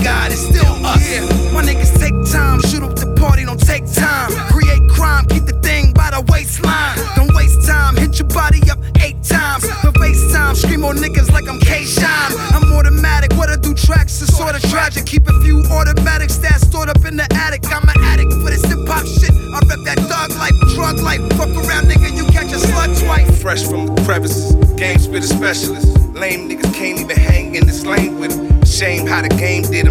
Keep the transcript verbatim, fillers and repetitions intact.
God, it's still us. Yeah, my niggas take time, shoot up the party, don't take time. Create crime, keep the thing by the waistline. Don't waste time, hit your body up eight times. The FaceTime, scream on niggas like I'm K-Shine. I'm automatic, what I do tracks is sorta tragic. Keep a few automatics that's stored up in the attic. I'm an addict for this hip-hop shit. I rep that thug life, drug life. Fuck around, nigga, you catch a slug twice. Fresh from the crevices, game spitter specialist. Lame niggas can't even hang in this lane with him. Shame how the game did him.